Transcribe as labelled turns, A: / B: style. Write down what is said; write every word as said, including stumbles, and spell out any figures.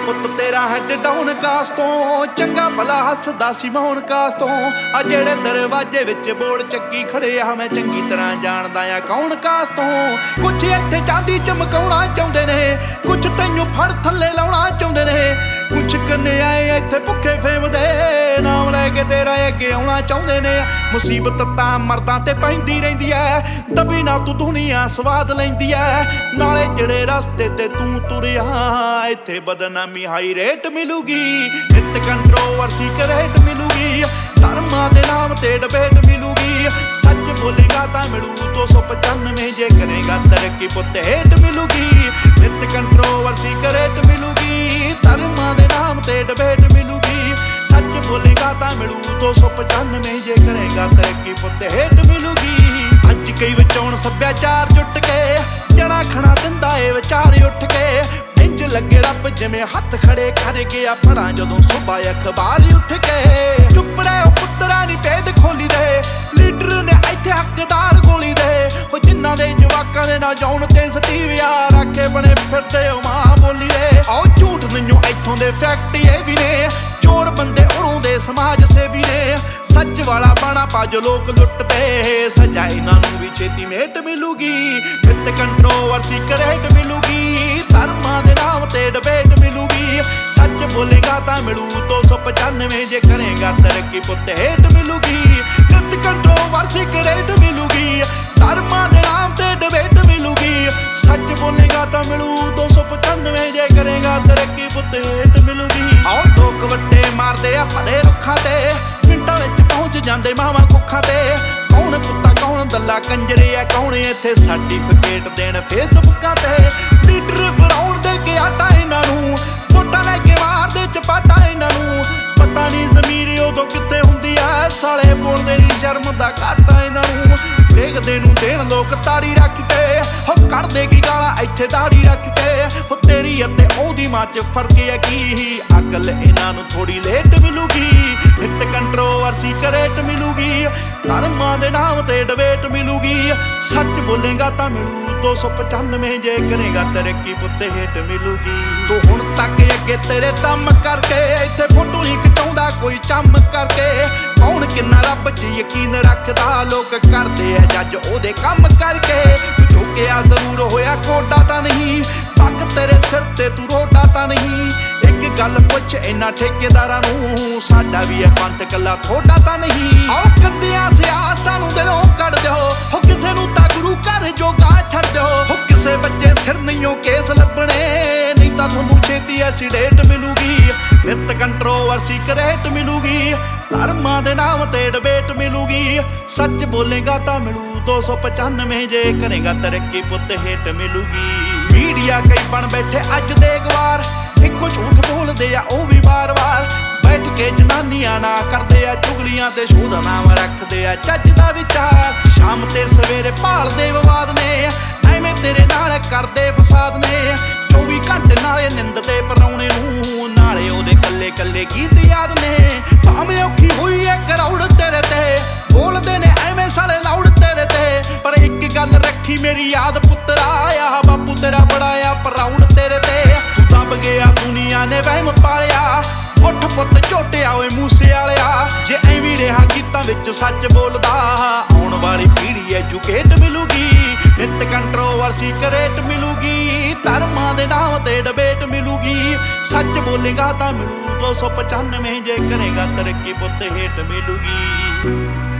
A: ਪੁੱਤ ਤੇਰਾ head down caste ਤੋਂ, ਚੰਗਾ ਭਲਾ ਹੱਸਦਾ ਸੀ ਮੌਨ ਕਾਸਟ ਤੋਂ। ਆ ਜਿਹੜੇ ਦਰਵਾਜ਼ੇ ਵਿੱਚ ਬੋਰਡ ਚੱਕੀ ਖੜੇ ਆ ਮੈਂ ਚੰਗੀ ਤਰ੍ਹਾਂ ਜਾਣਦਾ ਆ ਕੌਣ ਕਾਸਟ ਤੋਂ। ਕੁਛ ਇੱਥੇ ਚਾਂਦੀ ਚਮਕਾਉਣਾ ਚਾਹੁੰਦੇ ਨੇ, ਕੁਛ ਤੈਨੂੰ ਫੜ ਥੱਲੇ ਲਾਉਣਾ ਚਾਹੁੰਦੇ ਨੇ, ਕੁਛ ਕਨਿਆਏ ਇੱਥੇ ਭੁੱਖੇ ਫੇਮ ਦੇ ਨਾਮ ਲੈ ਕੇ ਤੇਰਾ ਅੱਗੇ ਆਉਣਾ ਚਾਹੁੰਦੇ ਨੇ। ਮੁਸੀਬਤ ਤਾਂ ਮਰਦਾਂ ਤੇ ਪੈਂਦੀ ਰਹਿੰਦੀ ਐ, ਦਬੀ ਨਾ ਤੂੰ ਦੁਨੀਆ ਸਵਾਦ ਲੈਂਦੀ ਐ। ਨਾਲੇ ਜਿਹੜੇ ਰਸਤੇ ਤੇ ਤੂੰ ਤੁਰਿਆ ਇੱਥੇ ਬਦਨਾਮੀ ਹਾਈ ਰੇਟ ਮਿਲੂਗੀ, ਨਿੱਤ ਕੰਟਰੋਵਰਸੀ ਕਰੇਟ ਮਿਲੂਗੀ, ਧਰਮਾਂ ਦੇ ਨਾਮ ਤੇ ਡਿਬੇਟ ਮਿਲੂਗੀ। ਸੱਚ ਬੋਲੇਗਾ ਤਾਂ ਮਿਲੂ ਦੋ ਸੌ ਪਚਾਨਵੇਂ, ਜੇ ਕਰੇਗਾ ਤਰੱਕੀ ਪੁੱਤ ਹੇਟ ਮਿਲੂਗੀ, ਨਿੱਤ ਕੰਟਰੋਵਰਸੀ ਕਰੇਟ ਮਿਲੂਗੀ, ਧਰਮਾਂ ਦੇ ਨਾਮ ਤੇ ਡਿਬੇਟ ਮਿਲੂਗੀ। ਸੱਚ ਬੋਲੇਗਾ ਤਾਂ ਮਿਲੂ ਦੋ ਸੌ ਪਚਾਨਵੇਂ, ਜੇ ਕਰੇਗਾ ਤਰੱਕੀ ਪੁੱਤ ਹੇਟ ਮਿਲੂਗੀ। ਅੱਜ ਕਈ ਵਿਚੋਂ ਸੱਭਿਆਚਾਰ ਜੁੱਟ ਕੇ ਜਣਾ ਖਣਾ ਦਿੰਦਾ ਏ ਵਿਚਾਰ ਉੱਠ ਕੇ। ਇੰਜ ਲੱਗੇ ਰੱਬ ਜਿਵੇਂ ਹੱਥ ਖੜੇ ਕਰ ਗਿਆ ਪੜਾਂ ਜਦੋਂ ਸੁਬਾ ਅਖਬਾਰ ਉੱਠ ਕੇ। ਚੁੱਪ ਰਹਿ ਉਹ ਪੁੱਤਰਾ ਨੀ ਭੇਦ ਖੋਲੀ ਦੇ, ਲੀਡਰ ਨੇ ਇੱਥੇ ਹੱਕਦਾਰ ਗੋਲੀ ਦੇ। ਉਹ ਜਿਨ੍ਹਾਂ ਦੇ ਜਵਾਕਾਂ ਦੇ ਨਾ ਜਾਉਣ ਤੇ ਸਟੀਵਿਆ ਰੱਖੇ ਬਣੇ ਫਿਰਦੇ ਉਹ ਮਾਂ ਬੋਲੀ ਦੇ। ਆਓ ਝੂਠ ਮੈਨੂੰ ਇੱਥੋਂ ਦੇ ਫੈਕਟ ਇਹ ਵੀ ਨੇ, ਚੋਰ ਬੰਦੇ ਉਰੋਂ ਦੇ ਸਮਾਜ ਸੇਵੀ ਨੇ। ਸੱਚ ਵਾਲਾ ਬਾਣਾ ਪਾ ਜੋ ਲੋਕ ਲੁੱਟਦੇ, ਸਜ਼ਾ ਇਹਨਾਂ ਨੂੰ ਵੀ ਛੇਤੀ ਮੇਟ ਮਿਲੂਗੀ, ਨਿੱਤ ਕੰਟਰੋਵਰਸੀ ਕਰੇਟ ਮਿਲੂਗੀ, ਧਰਮਾਂ ਦੇ ਨਾਮ ਤੇ ਡਿਬੇਟ ਮਿਲੂਗੀ। ਸੱਚ ਬੋਲੇਗਾ ਤਾਂ ਮਿਲੂ ਦੋ ਸੌ ਪਚਾਨਵੇਂ, ਜੇ ਕਰੇਗਾ ਤਰੱਕੀ ਪੁੱਤ ਹੇਟ ਮਿਲੂਗੀ, ਨਿੱਤ ਕੰਟਰੋਵਰਸੀ ਕਰੇਟ ਮਿਲੂਗੀ, ਧਰਮਾਂ ਦੇ ਨਾਮ ਤੇ ਡਿਬੇਟ ਮਿਲੂਗੀ। ਸੱਚ ਬੋਲੇਗਾ ਤਾਂ ਮਿਲੂ ਦੋ ਸੌ ਪਚਾਨਵੇਂ, ਜੇ ਕਰੇਗਾ ਤਰੱਕੀ ਪੁੱਤ ਹੇਟ ਮਿਲੂਗੀ। ਆਓ ਲੋਕ ਵੱਟੇ ਮਾਰਦੇ ਆ ਭਰੇ ਰੁੱਖਾਂ ਤੇ, ਮਿੰਟਾਂ ਵਿੱਚ ਪਹੁੰਚ ਜਾਂਦੇ ਮਾਵਾਂ ਕੁੱਖਾਂ ਤੇ। ਕੌਣ ਕੁੱਤਾ ਕੌਣ ਦੱਲਾ ਕੰਜਰੇ ਆ, ਕੌਣ ਇੱਥੇ ਸਰਟੀਫਿਕੇਟ ਦੇਣ ਫੇਸਬੁੱਕਾਂ ਤੇ। ਲੀਡਰ ਫਰਾਉਣ ਦੇ ਕੇ ਆਟਾ ਇਹਨਾਂ ਨੂੰ, ਵੋਟਾਂ ਲੈ ਕੇ ਮਾਰਦੇ ਚਪਾਟਾ ਇਹਨਾਂ ਨੂੰ। ਪਤਾ ਨਹੀਂ ਜ਼ਮੀਰ ਉਦੋਂ ਕਿੱਥੇ ਹੁੰਦੀ ਆ, ਸਾਲੇ ਬੋਲਦੇ ਨਹੀਂ ਸ਼ਰਮ ਦਾ ਘਾਟਾ ਇਹਨਾਂ ਨੂੰ। ਦੇਖਦੇ ਨੂੰ ਦੇਣ ਲੋਕ ਤਾੜੀ ਰੱਖ ਕੇ, ਹੋ ਕੱਢਦੇ ਕੀ ਗਾਲਾਂ ਇੱਥੇ ਦਾੜੀ ਰੱਖ ਕੇ। ਹੋ ਤੇਰੀ ਅਤੇ ਉਹਦੀ ਮਾਂ ਚ ਫਰਕ ਹੈ ਕੀ, ਅਕਲ ਇਹਨਾਂ ਨੂੰ ਥੋੜੀ ਲੇਟ ਮਿਲੂਗੀ, ਨਿੱਤ ਕੰਟਰੋਵਰਸੀ ਕਰੇਟ ਮਿਲੂਗੀ, ਧਰਮਾਂ ਦੇ ਨਾਮ ਤੇ ਡਿਬੇਟ ਮਿਲੂਗੀ। ਸੱਚ ਬੋਲੇਗਾ ਤਾਂ ਮਿਲੂ ਦੋ ਸੌ ਪਚਾਨਵੇਂ, ਜੇ ਕਰੇਗਾ ਤਰੱਕੀ ਪੁੱਤ ਹੇਟ ਮਿਲੂਗੀ। ਤੂੰ ਹੁਣ ਤੱਕ ਅੱਗੇ ਤੇਰੇ ਦਮ ਕਰਕੇ ਇੱਥੇ ਫੋਟੋ ਨਹੀਂ ਖਿਚਾਉਂਦਾ ਕੋਈ ਚੰਮ ਕਰਕੇ। ਕੌਣ ਕਿੰਨਾ ਰੱਬ 'ਚ ਯਕੀਨ ਰੱਖਦਾ, ਲੋਕ ਕਰਦੇ ਆ ਜੱਜ ਉਹਦੇ ਕੰਮ ਕਰਕੇ। ਤੂੰ ਝੁਕਿਆ ਜ਼ਰੂਰ ਹੋਇਆ ਕੋਡਾ ਤਾਂ ਨਹੀਂ, ਪੱਗ ਤੇਰੇ ਸਿਰ ਤੇ ਤੂੰ ਰੋਡਾ ਤਾਂ ਨਹੀਂ। ਇੱਕ ਗੱਲ ਪੁੱਛ ਇਹਨਾਂ ਠੇਕੇਦਾਰਾਂ ਨੂੰ, ਸਾਡਾ ਵੀ ਇਹ ਪੰਥ ਕੱਲਾ ਥੋੜਾ ਤਾਂ ਨਹੀਂ। ਆਓ ਕੰਦਿਆਂ ਸਿਆਸਤਾਂ ਨੂੰ ਦਿਲੋਂ ਕੱਢ ਦਿਓ, ਹੋ ਕਿਸੇ ਨੂੰ ਤਾਂ ਗੁਰੂ ਘਰ ਜੋਗਾ ਛੱਡ ਦਿਓ। ਹੋ ਕਿਸੇ ਬੱਚੇ ਸਿਰ ਨਹੀਂਓ ਕੇਸ ਲੱਭਣੇ, ਨਹੀਂ ਤਾਂ ਤੁਹਾਨੂੰ ਛੇਤੀ ਐਸੀਡੇਟ ਮਿਲੂਗੀ, ਨਿੱਤ ਕੰਟਰੋਵਰਸੀ ਕਰੇਟ ਮਿਲੂਗੀ, ਧਰਮਾਂ ਦੇ ਨਾਮ ਤੇ ਡਿਬੇਟ ਮਿਲੂਗੀ। ਸੱਚ ਬੋਲੇਗਾ ਤਾਂ ਮਿਲੂ ਦੋ ਸੌ ਪਚਾਨਵੇਂ, ਜੇ ਕਰੇਗਾ ਤਰੱਕੀ ਪੁੱਤ ਹੇਟ ਮਿਲੂਗੀ। ਮੀਡੀਆ ਕਈ ਬਣ ਬੈਠੇ ਅੱਜ ਦੇ ਗਵਾਰ, ਇੱਕੋ ਝੂਠ ਬੋਲਦੇ ਆ ਉਹ ਵੀ ਵਾਰ-ਵਾਰ। ਬੈਠ ਕੇ ਜਨਾਨੀਆਂ ਨਾ ਕਰਦੇ ਆ ਚੁਗਲੀਆਂ ਤੇ ਸ਼ੋਧ ਨਾਮ ਰੱਖਦੇ ਆ ਚੱਜ ਦਾ ਵਿਚਾਰ। ਸ਼ਾਮ ਤੇ ਸਵੇਰੇ ਭਾਲਦੇ ਵਿਵਾਦ ਨੇ, ਐਵੇਂ ਤੇਰੇ ਨਾਲ ਕਰਦੇ ਫਸਾਦ ਨੇ। ਚੌਵੀ ਘੰਟੇ ਨਾਲੇ ਨਿੰਦਦੇ ਪਰਾਉਣੇ ਨੂੰ, ਨਾਲੇ ਉਹਦੇ ਕੱਲੇ ਕੱਲੇ ਗੀਤ ਯਾਦ ਨੇ। ਭਾਵੇਂ ਔਖੀ ਹੋਈ ਐ ਕਰਾਉੜ ਤੇਰੇ ਤੇ, ਬੋਲਦੇ ਨੇ ਐਵੇਂ ਸਾਲੇ ਲਾਉੜ ਤੇਰੇ ਤੇ। ਪਰ ਇੱਕ ਗੱਲ ਰੱਖੀ ਮੇਰੀ ਯਾਦ ਪੁੱਤਰਾ, ਆ ਬਾਪੂ ਤੇਰਾ ਬੜਾ ਆ ਪ੍ਰਾਊਡ ਤੇਰੇ ਤੇ। ਤੂੰ ਦਬ ਗਿਆ ਦੁਨੀਆ ਨੇ ਵਹਿਮ ਪਾਲਿਆ, ਉੱਠ ਪੁੱਤ ਝੋਟਿਆ ਓਏ ਮੂਸੇ ਵਾਲਿਆ। ਜੇ ਐਵੇਂ ਰਿਹਾ ਗੀਤਾਂ ਵਿੱਚ ਸੱਚ ਬੋਲਦਾ, ਆਉਣ ਵਾਲੀ ਪੀੜ੍ਹੀ ਐਜੂਕੇਟ ਮਿਲੂਗੀ, ਨਿੱਤ ਕੰਟਰੋਵਰਸੀ ਕਰੇਟ ਮਿਲੂਗੀ, ਧਰਮਾਂ ਦੇ ਨਾਮ ਤੇ ਡਿਬੇਟ ਮਿਲੂਗੀ। ਸੱਚ ਬੋਲੇਗਾ ਤਾਂ ਮਿਲੂ ਦੋ ਸੌ ਪਚਾਨਵੇਂ, ਜੇ ਕਰੇਗਾ ਤਰੱਕੀ ਪੁੱਤ ਹੇਟ ਮਿਲੂਗੀ।